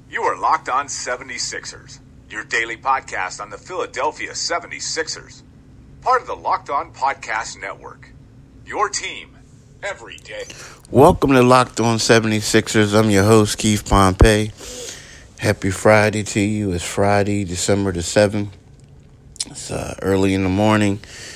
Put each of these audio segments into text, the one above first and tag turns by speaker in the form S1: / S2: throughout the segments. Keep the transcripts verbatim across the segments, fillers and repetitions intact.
S1: You are Locked On seventy-sixers, your daily podcast on the Philadelphia seventy-sixers. Part of the Locked On Podcast Network, your team every day.
S2: Welcome to Locked On seventy-sixers. I'm your host, Keith Pompey. Happy Friday to you. It's Friday, December the seventh. It's uh, early in the morning.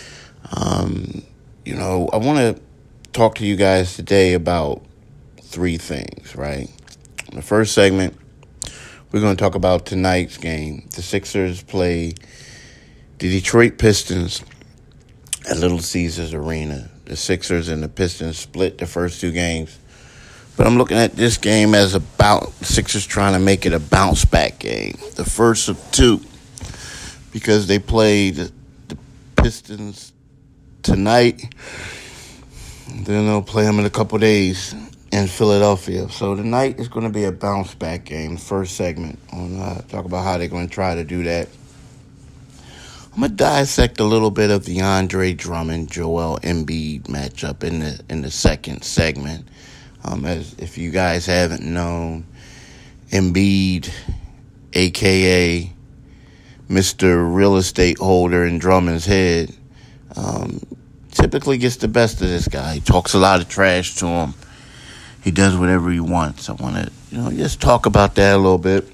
S2: Um, you know, I want to talk to you guys today about three things, right? In the first segment, we're going to talk about tonight's game. The Sixers play the Detroit Pistons at Little Caesars Arena. The Sixers and the Pistons split the first two games. But I'm looking at this game as about the Sixers trying to make it a bounce-back game. The first of two, because they played the, the Pistons tonight. Then they'll play them in a couple days in Philadelphia. So tonight is going to be a bounce-back game, first segment. I'm going to talk about how they're going to try to do that. I'm going to dissect a little bit of the Andre Drummond, Joel Embiid matchup in the in the second segment. Um, as if you guys haven't known, Embiid, a k a. Mister Real Estate Holder in Drummond's head, um, typically gets the best of this guy. He talks a lot of trash to him. He does whatever he wants. I want to, you know, just talk about that a little bit.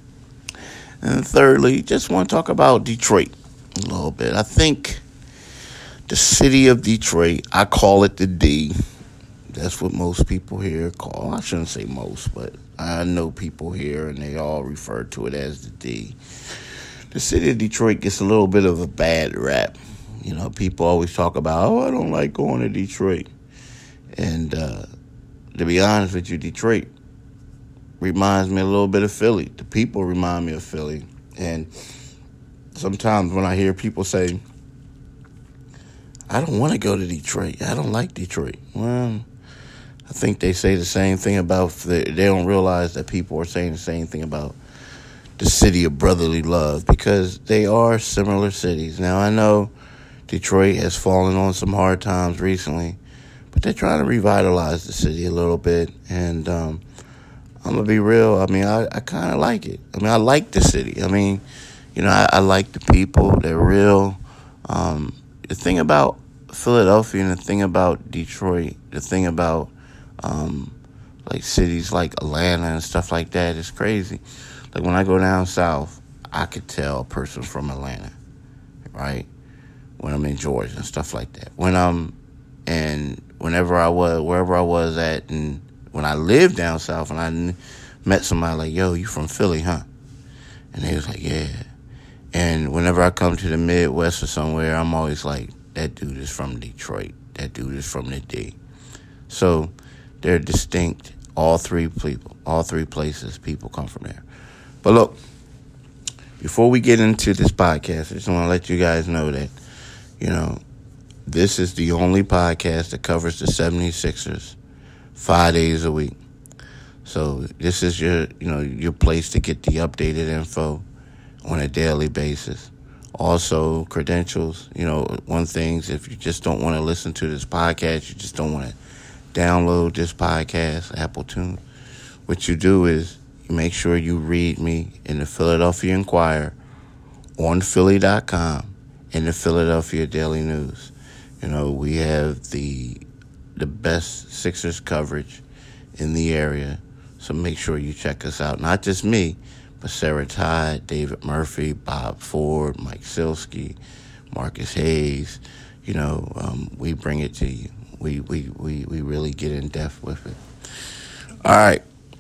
S2: And thirdly, just want to talk about Detroit a little bit. I think the city of Detroit, I call it the D. That's what most people here call. I shouldn't say most, but I know people here, and they all refer to it as the D. The city of Detroit gets a little bit of a bad rap. You know, people always talk about, oh, I don't like going to Detroit. And uh, to be honest with you, Detroit reminds me a little bit of Philly. The people remind me of Philly. And sometimes when I hear people say, I don't want to go to Detroit, I don't like Detroit. Well, I think they say the same thing about, they don't realize that people are saying the same thing about the city of brotherly love, because they are similar cities. Now, I know Detroit has fallen on some hard times recently, but they're trying to revitalize the city a little bit. And um, I'm going to be real. I mean, I, I kind of like it. I mean, I like the city. I mean, you know, I, I like the people. They're real. Um, the thing about Philadelphia and the thing about Detroit, the thing about um, like cities like Atlanta and stuff like that is crazy. Like when I go down south, I could tell a person from Atlanta, right? When I'm in Georgia and stuff like that. When I'm, and whenever I was, wherever I was at, and when I lived down south, and I met somebody like, yo, you from Philly, huh? And they was like, yeah. And whenever I come to the Midwest or somewhere, I'm always like, that dude is from Detroit. That dude is from the D. So they're distinct. All three people, all three places, people come from there. But look, before we get into this podcast, I just want to let you guys know that, you know, this is the only podcast that covers the seventy-sixers five days a week. So this is your, you know, your place to get the updated info on a daily basis. Also, credentials, you know, one thing is if you just don't want to listen to this podcast, you just don't want to download this podcast, Apple Tune, what you do is you make sure you read me in the Philadelphia Inquirer on Philly dot com and the Philadelphia Daily News. You know, we have the the best Sixers coverage in the area, so make sure you check us out. Not just me, but Sarah Todd, David Murphy, Bob Ford, Mike Silsky, Marcus Hayes. You know, um, we bring it to you. We, we, we, we really get in depth with it. All right.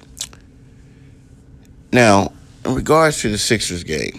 S2: Now, in regards to the Sixers game,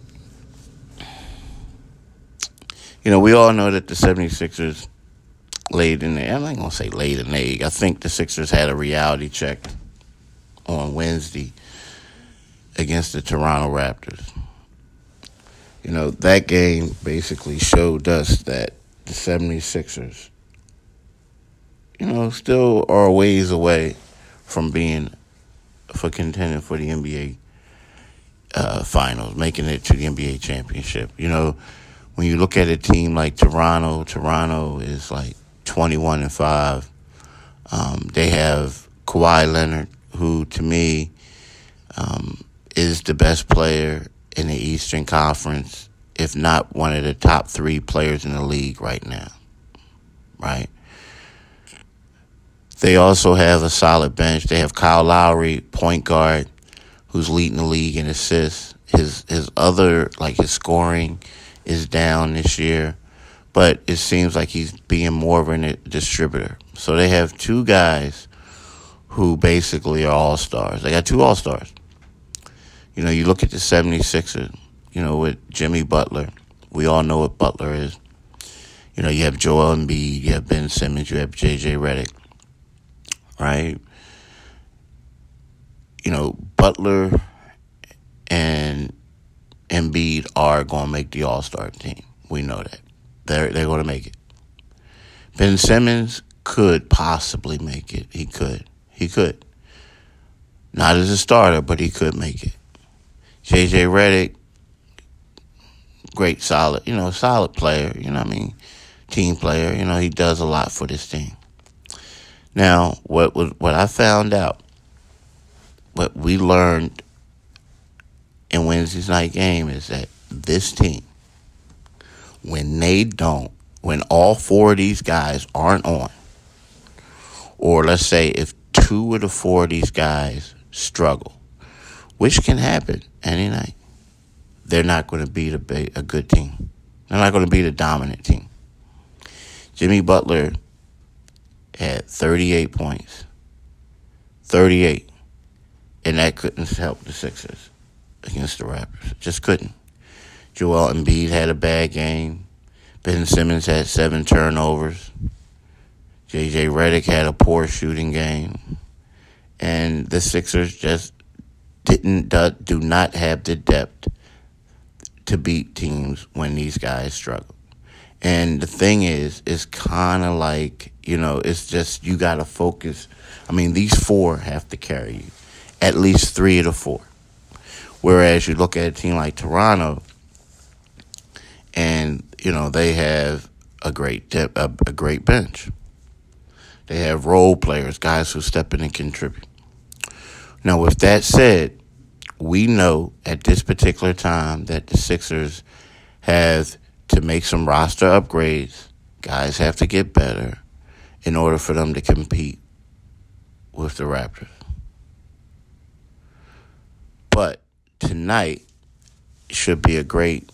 S2: you know, we all know that the seventy-sixers laid in the, I'm not going to say laid an egg. I think the Sixers had a reality check on Wednesday against the Toronto Raptors. You know, that game basically showed us that the seventy-sixers, you know, still are a ways away from being for contending for the N B A uh, finals, making it to the N B A championship. You know, when you look at a team like Toronto, Toronto is like twenty-one and five. Um, they have Kawhi Leonard, who to me um, is the best player in the Eastern Conference, if not one of the top three players in the league right now, right? They also have a solid bench. They have Kyle Lowry, point guard, who's leading the league in assists. His his other, like his scoring is down this year, but it seems like he's being more of a distributor. So they have two guys who basically are all-stars. They got two all-stars. You know, you look at the seventy-sixers, you know, with Jimmy Butler. We all know what Butler is. You know, you have Joel Embiid, you have Ben Simmons, you have J J Redick, right? You know, Butler and Embiid are going to make the All-Star team. We know that. They're, they're going to make it. Ben Simmons could possibly make it. He could. He could. Not as a starter, but he could make it. J J Redick, great, solid, you know, solid player, you know what I mean? Team player, you know, he does a lot for this team. Now, what was what I found out, what we learned in Wednesday's night game is that this team, when they don't, when all four of these guys aren't on, or let's say if two of the four of these guys struggle, which can happen any night, they're not going to beat a, a good team. They're not going to beat a dominant team. Jimmy Butler had thirty-eight points. thirty-eight. And that couldn't help the Sixers against the Raptors. It just couldn't. Joel Embiid had a bad game. Ben Simmons had seven turnovers. J J Redick had a poor shooting game. And the Sixers just didn't do not have the depth to beat teams when these guys struggle. And the thing is, it's kind of like, you know, it's just you got to focus. I mean, these four have to carry you, at least three of the four. Whereas you look at a team like Toronto, and, you know, they have a great depth, a, a great bench. They have role players, guys who step in and contribute. Now, with that said, we know at this particular time that the Sixers have to make some roster upgrades. Guys have to get better in order for them to compete with the Raptors. But tonight should be a great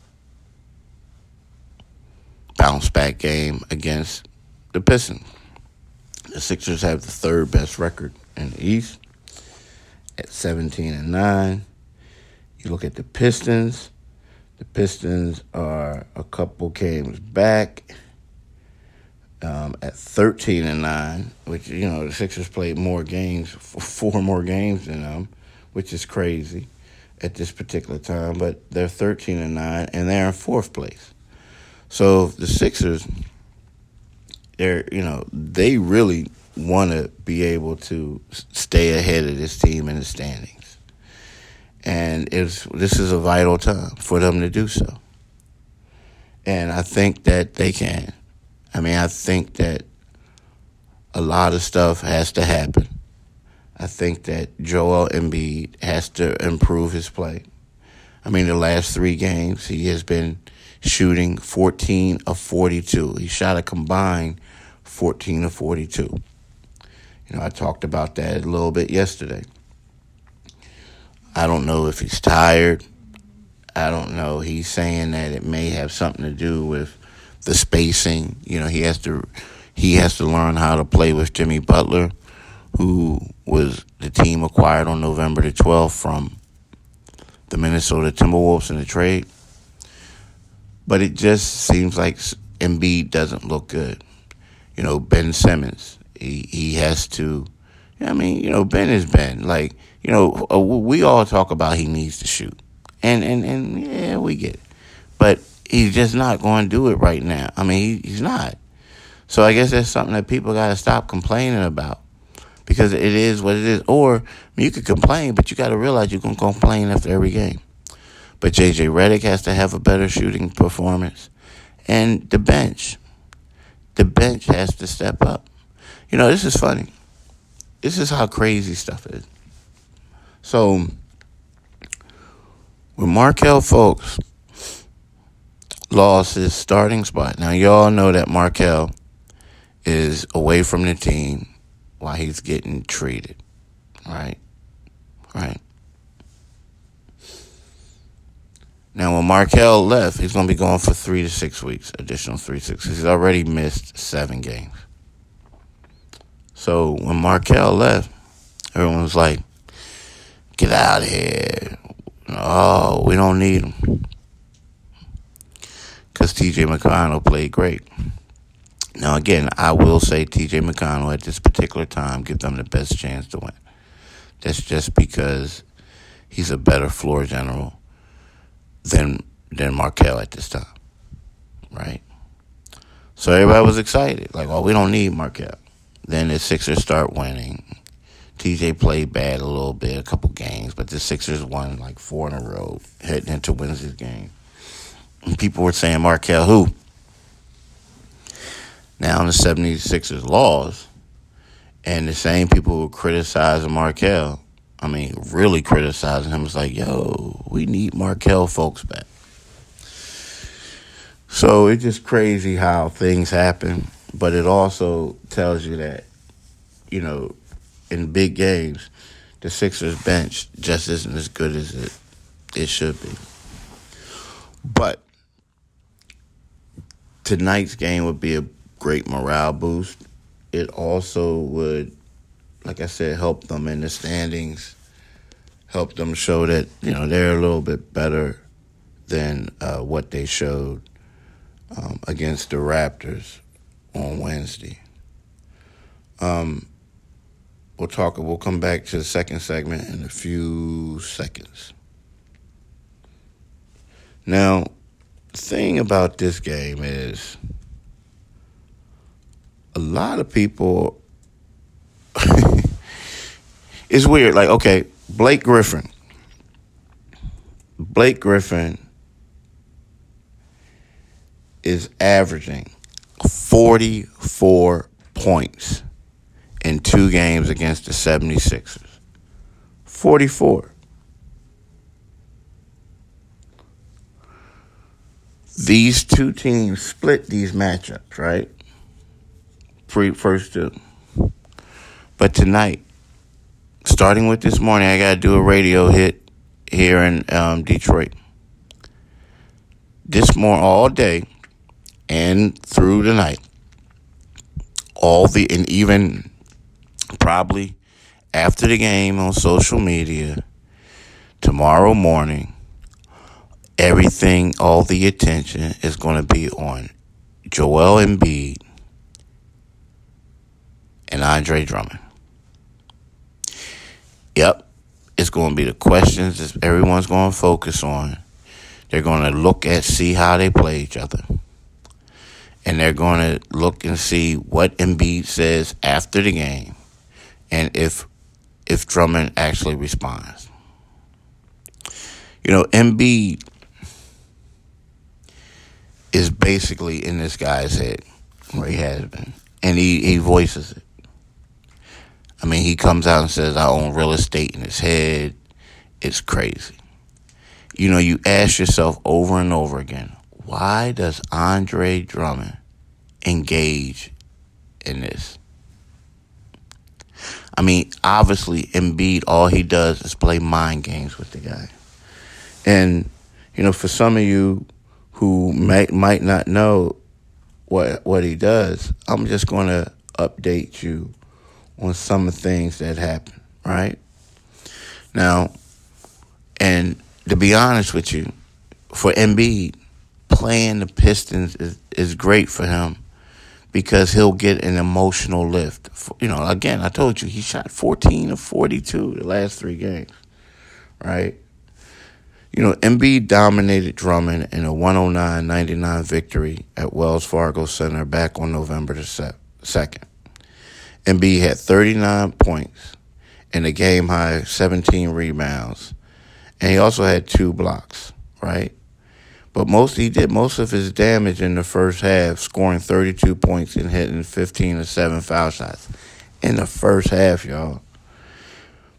S2: bounce-back game against the Pistons. The Sixers have the third best record in the East at seventeen and nine. You look at the Pistons. The Pistons are a couple games back um, at thirteen and nine, which, you know, the Sixers played more games, four more games than them, which is crazy at this particular time. But they're thirteen and nine, and they're in fourth place. So the Sixers, they're, you know, they really want to be able to stay ahead of this team in the standings. And it's, this is a vital time for them to do so. And I think that they can. I mean, I think that a lot of stuff has to happen. I think that Joel Embiid has to improve his play. I mean, the last three games, he has been shooting fourteen of forty-two. He shot a combined fourteen of forty-two. You know, I talked about that a little bit yesterday. I don't know if he's tired. I don't know. He's saying that it may have something to do with the spacing. You know, he has to he has to learn how to play with Jimmy Butler, who was the team acquired on November the twelfth from the Minnesota Timberwolves in the trade. But it just seems like Embiid doesn't look good. You know, Ben Simmons, he, he has to, I mean, you know, Ben is Ben. Like, you know, we all talk about he needs to shoot. And, and, and yeah, we get it. But he's just not going to do it right now. I mean, he, he's not. So I guess that's something that people got to stop complaining about. Because it is what it is. Or, I mean, you could complain, but you got to realize you can complain after every game. But J J Redick has to have a better shooting performance. And the bench. The bench has to step up. You know, this is funny. This is how crazy stuff is. So, When Markelle Fultz lost his starting spot, now y'all know that Markelle is away from the team while he's getting treated, right? Right. Now, when Markelle left, he's going to be gone for three to six weeks, additional three to six. He's already missed seven games. So when Markelle left, everyone was like, get out of here. Oh, we don't need him. Because T J McConnell played great. Now, again, I will say T J McConnell at this particular time give them the best chance to win. That's just because he's a better floor general than than Markelle at this time, right? So everybody was excited. Like, oh, we don't need Markelle. Then the Sixers start winning. T J played bad a little bit, a couple games, but the Sixers won like four in a row, heading into Wednesday's game. And people were saying, Markelle who? Now the seventy-sixers lost, and the same people who were criticizing Markelle, I mean, really criticizing him, was like, yo, we need Markelle Fultz back. So it's just crazy how things happen, but it also tells you that, you know, in big games, the Sixers bench just isn't as good as it, it should be. But tonight's game would be a great morale boost. It also would, like I said, help them in the standings, help them show that, you know, they're a little bit better than uh, what they showed um, against the Raptors on Wednesday. Um, we'll talk. We'll come back to the second segment in a few seconds. Now, the thing about this game is a lot of people. It's weird. Like, okay, Blake Griffin. Blake Griffin is averaging forty-four points in two games against the seventy-sixers. forty-four. These two teams split these matchups, right? Pre first two. But tonight, starting with this morning, I got to do a radio hit here in um, Detroit. This morning, all day and through the night, all the, and even probably after the game on social media, tomorrow morning, everything, all the attention is going to be on Joel Embiid and Andre Drummond. Yep, it's going to be the questions that everyone's going to focus on. They're going to look at, see how they play each other. And they're going to look and see what Embiid says after the game and if if Drummond actually responds. You know, Embiid is basically in this guy's head, where he has been. And he, he voices it. I mean, he comes out and says, I own real estate in his head. It's crazy. You know, you ask yourself over and over again, why does Andre Drummond engage in this? I mean, obviously, Embiid, all he does is play mind games with the guy. And, you know, for some of you who might, might not know what what he does, I'm just going to update you on some of the things that happen, right? Now, and to be honest with you, for Embiid, playing the Pistons is, is great for him because he'll get an emotional lift. You know, again, I told you, he shot fourteen of forty-two the last three games, right? You know, Embiid dominated Drummond in a one oh nine ninety-nine victory at Wells Fargo Center back on November the second. Embiid had thirty-nine points and a game-high seventeen rebounds. And he also had two blocks, right? But most he did most of his damage in the first half, scoring thirty-two points and hitting fifteen to seven foul shots in the first half, y'all.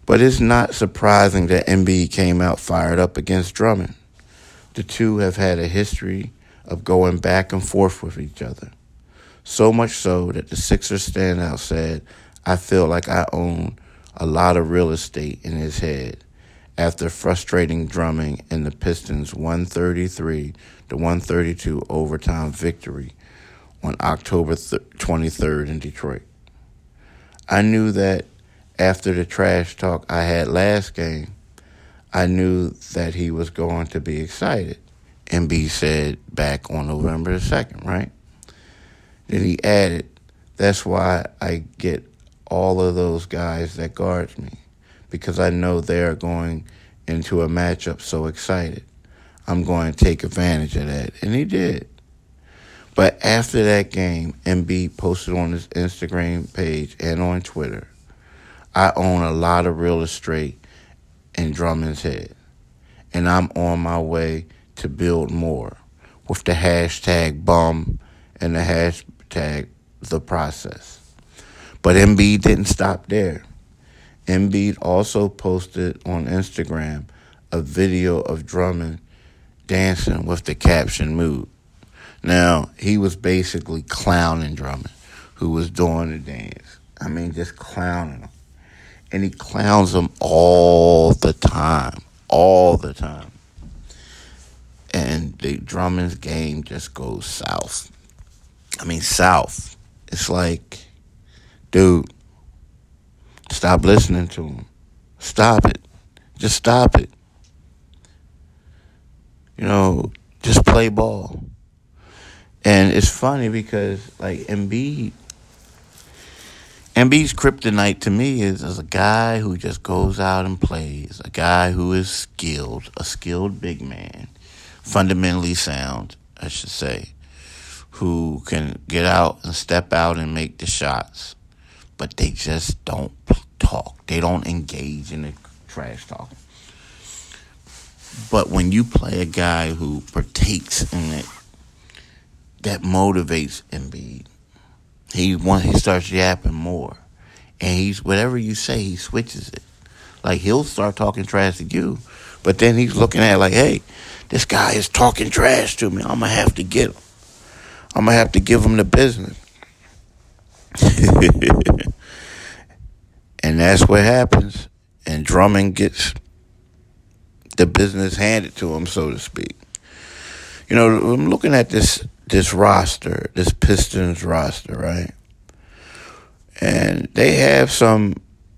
S2: But it's not surprising that Embiid came out fired up against Drummond. The two have had a history of going back and forth with each other. So much so that the Sixers standout said, "I feel like I own a lot of real estate in his head," after frustrating Drummond in the Pistons' one thirty-three to one thirty-two overtime victory on October twenty-third in Detroit. I knew that after the trash talk I had last game, I knew that he was going to be excited, Embiid said back on November the second, right? Then he added, "That's why I get all of those guys that guards me, because I know they're going into a matchup so excited. I'm going to take advantage of that." And he did. But after that game, Embiid posted on his Instagram page and on Twitter, "I own a lot of real estate in Drummond's head, and I'm on my way to build more," with the hashtag bum and the hashtag the process. But Embiid didn't stop there. Embiid also posted on Instagram a video of Drummond dancing with the caption "mood." Now, he was basically clowning Drummond, who was doing the dance. I mean, just clowning him. And he clowns him all the time. All the time. And the Drummond's game just goes south. I mean, south. It's like, dude, stop listening to him. Stop it. Just stop it. You know, just play ball. And it's funny because, like, Embiid, Embiid's kryptonite to me is as a guy who just goes out and plays, a guy who is skilled, a skilled big man, fundamentally sound, I should say, who can get out and step out and make the shots, but they just don't talk. They don't engage in the trash talking. But when you play a guy who partakes in it, that motivates Embiid. He want, he starts yapping more. And he's whatever you say, he switches it. Like, he'll start talking trash to you, but then he's looking at it like, hey, this guy is talking trash to me. I'm going to have to get him. I'm going to have to give him the business. And that's what happens. And Drummond gets the business handed to him, so to speak. You know, I'm looking at this this roster, this Pistons roster, right? And they have some,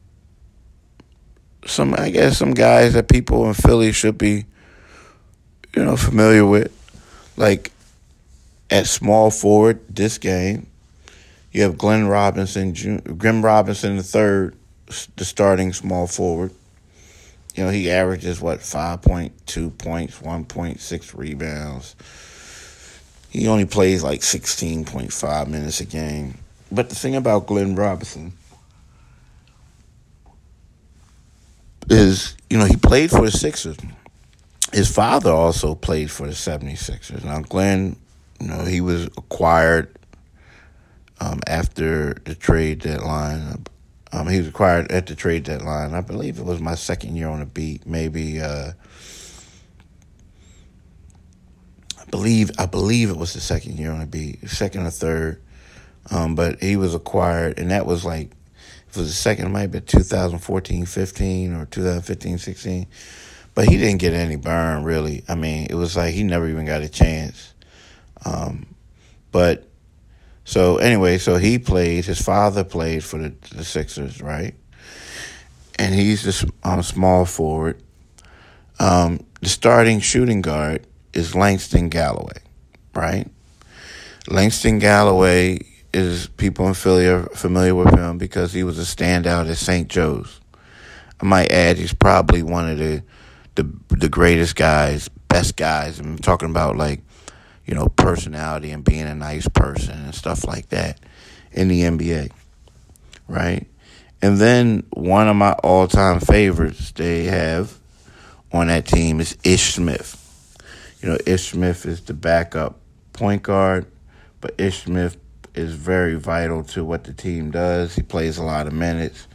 S2: some I guess, some guys that people in Philly should be, you know, familiar with. Like, at small forward this game, you have Glenn Robinson, Glenn Robinson the third, the starting small forward. You know, he averages, what, five point two points, one point six rebounds. He only plays like sixteen point five minutes a game. But the thing about Glenn Robinson is, you know, he played for the Sixers. His father also played for the seventy-sixers. Now, Glenn, you know, he was acquired um, after the trade deadline. Um, he was acquired at the trade deadline. I believe it was my second year on the beat. Maybe, uh, I believe, I believe it was the second year on the beat, second or third. Um, but he was acquired, and that was like, if it was the second, it might have been two thousand fourteen fifteen or two thousand fifteen sixteen. But he didn't get any burn, really. I mean, it was like he never even got a chance. Um, but, so anyway, so he played, his father played for the, the Sixers, right? And he's the um, small forward. Um, the starting shooting guard is Langston Galloway, right? Langston Galloway is, people in Philly are familiar with him because he was a standout at Saint Joe's. I might add, he's probably one of the the the greatest guys, best guys. I'm talking about, like, you know, personality and being a nice person and stuff like that in the N B A, right? And then one of my all-time favorites they have on that team is Ish Smith. You know, Ish Smith is the backup point guard, but Ish Smith is very vital to what the team does. He plays a lot of minutes.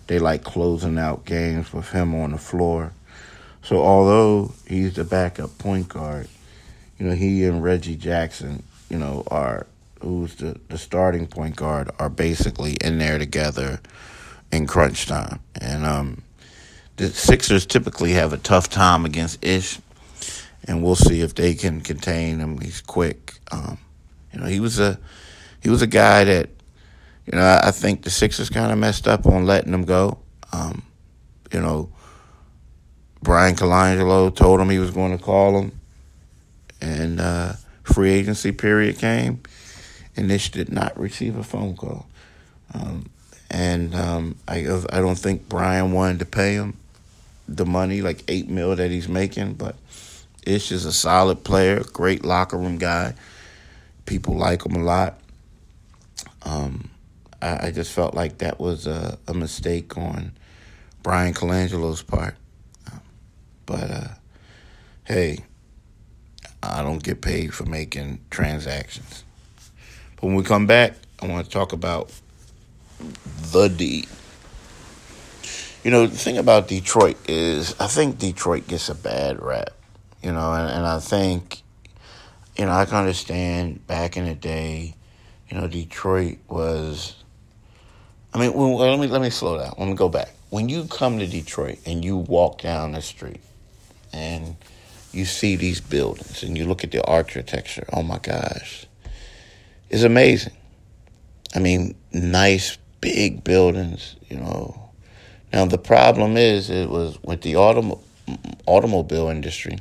S2: they like closing out games with him on the floor. So although he's the backup point guard, you know, he and Reggie Jackson, you know, are who's the, the starting point guard, are basically in there together in crunch time. And um, the Sixers typically have a tough time against Ish, and we'll see if they can contain him. He's quick. Um, you know, he was a he was a guy that, you know, I, I think the Sixers kind of messed up on letting him go. Um, you know, Brian Colangelo told him he was going to call him, and uh, free agency period came, and Ish did not receive a phone call. Um, and um, I I don't think Brian wanted to pay him the money, like eight mil that he's making, but Ish is a solid player, great locker room guy. People like him a lot. Um, I, I just felt like that was a, a mistake on Brian Colangelo's part. Um, but, uh, hey, I don't get paid for making transactions. But when we come back, I want to talk about the D. You know, the thing about Detroit is I think Detroit gets a bad rap, you know, and, and I think, you know, I can understand back in the day, you know, Detroit was, I mean, well, let me let me slow down. Let me go back. When you come to Detroit and you walk down the street and you see these buildings and you look at the architecture, oh my gosh, it's amazing. I mean, nice, big buildings, you know. Now, the problem is, it was with the autom- automobile industry,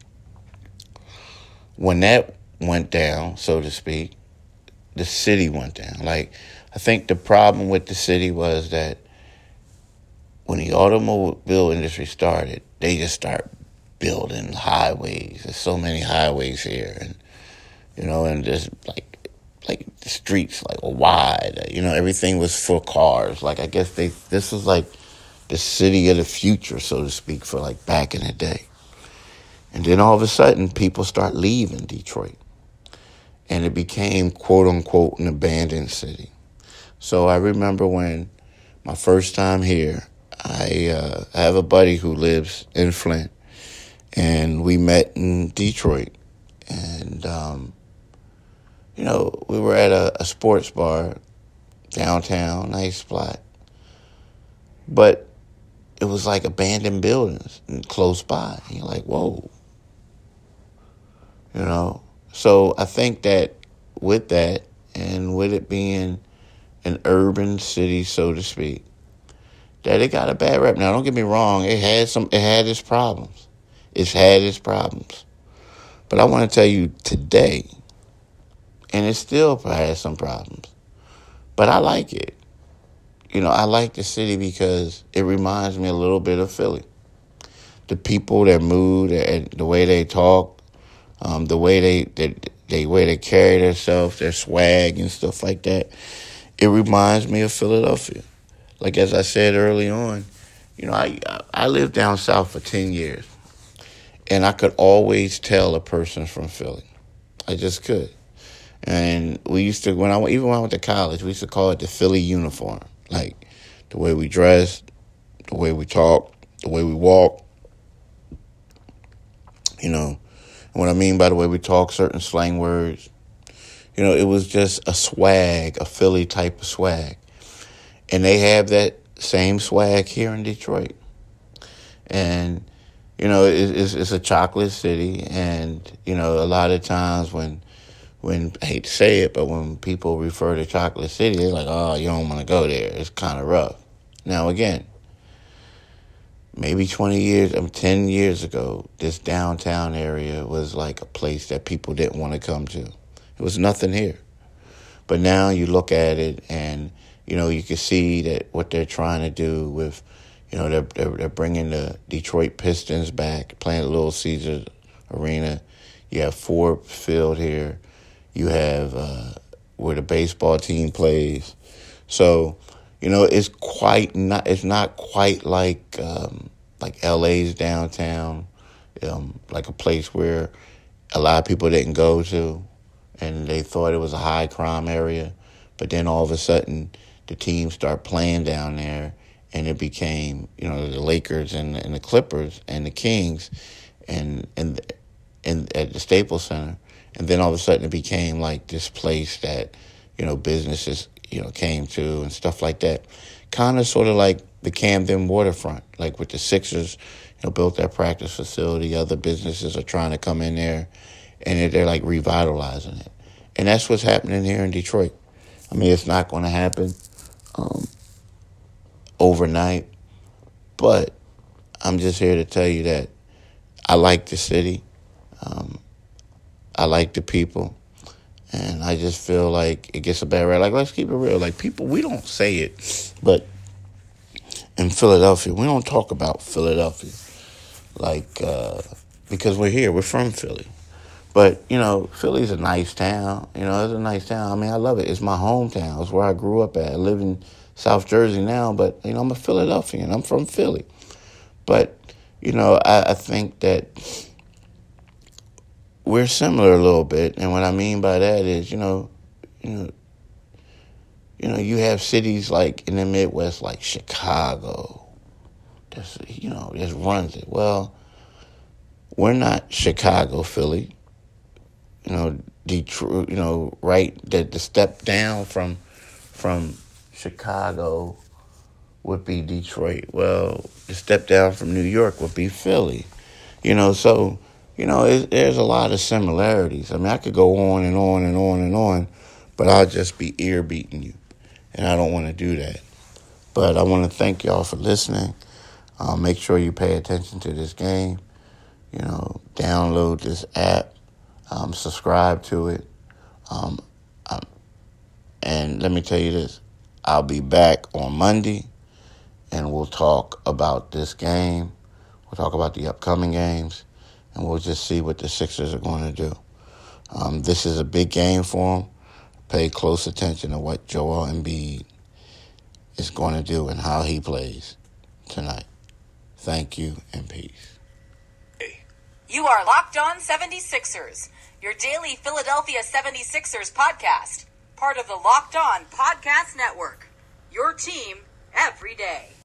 S2: when that went down, so to speak, the city went down. Like, I think the problem with the city was that when the automobile industry started, they just start building highways. There's so many highways here, and, you know, and just, like, like the streets, like, were wide. You know, everything was for cars. Like, I guess they, this was, like, the city of the future, so to speak, for like back in the day. And then all of a sudden, people start leaving Detroit. And it became, quote unquote, an abandoned city. So I remember when my first time here, I, uh, I have a buddy who lives in Flint. And we met in Detroit. And, um, you know, we were at a, a sports bar downtown, nice spot. But it was like abandoned buildings and close by. And you're like, whoa. You know? So I think that with that, and with it being an urban city, so to speak, that it got a bad rep. Now, don't get me wrong, it had some it had its problems. It's had its problems. But I want to tell you today, and it still has some problems, but I like it. You know, I like the city because it reminds me a little bit of Philly. The people, their mood, and the way they talk, um, the way they, they, they way they carry themselves, their swag and stuff like that. It reminds me of Philadelphia. Like, as I said early on, you know, I I lived down south for ten years, and I could always tell a person from Philly. I just could. And we used to, when I even when I went to college, we used to call it the Philly uniform. Like, the way we dress, the way we talk, the way we walk. You know, and what I mean by the way we talk, certain slang words. You know, it was just a swag, a Philly type of swag. And they have that same swag here in Detroit. And, you know, it, it's, it's a chocolate city. And, you know, a lot of times when... When, I hate to say it, but when people refer to Chocolate City, they're like, oh, you don't want to go there. It's kind of rough. Now, again, maybe twenty years, um, ten years ago, this downtown area was like a place that people didn't want to come to. There was nothing here. But now you look at it and, you know, you can see that what they're trying to do with, you know, they're, they're, they're bringing the Detroit Pistons back, playing at Little Caesars Arena. You have Ford Field here. You have uh, where the baseball team plays. So, you know, it's quite not. It's not quite like um, like L A's downtown, um, like a place where a lot of people didn't go to, and they thought it was a high crime area. But then all of a sudden, the teams start playing down there, and it became, you know, the Lakers and, and the Clippers and the Kings and and and at the Staples Center. And then all of a sudden it became like this place that, you know, businesses, you know, came to and stuff like that. Kind of sort of like the Camden waterfront, like with the Sixers, you know, built that practice facility. Other businesses are trying to come in there, and they're, they're like revitalizing it. And that's what's happening here in Detroit. I mean, it's not going to happen um, overnight, but I'm just here to tell you that I like the city. Um, I like the people. And I just feel like it gets a bad rap. Like, let's keep it real. Like, people, we don't say it, but in Philadelphia, we don't talk about Philadelphia. Like, uh, because we're here. We're from Philly. But, you know, Philly's a nice town. You know, it's a nice town. I mean, I love it. It's my hometown. It's where I grew up at. I live in South Jersey now, but, you know, I'm a Philadelphian. I'm from Philly. But, you know, I, I think that we're similar a little bit, and what I mean by that is, you know, you know, you know, you have cities like in the Midwest, like Chicago, that's, you know, just runs it. Well, we're not Chicago, Philly, you know, Detroit, you know, right? The, the step down from from Chicago would be Detroit. Well, the step down from New York would be Philly, you know, so. You know, it, there's a lot of similarities. I mean, I could go on and on and on and on, but I'll just be ear beating you, and I don't want to do that. But I want to thank y'all for listening. Uh, make sure you pay attention to this game. You know, download this app, um, subscribe to it, um, um, and let me tell you this: I'll be back on Monday, and we'll talk about this game. We'll talk about the upcoming games. And we'll just see what the Sixers are going to do. Um, this is a big game for them. Pay close attention to what Joel Embiid is going to do and how he plays tonight. Thank you and peace.
S3: You are Locked On seventy-sixers, your daily Philadelphia seventy-sixers podcast. Part of the Locked On Podcast Network. Your team every day.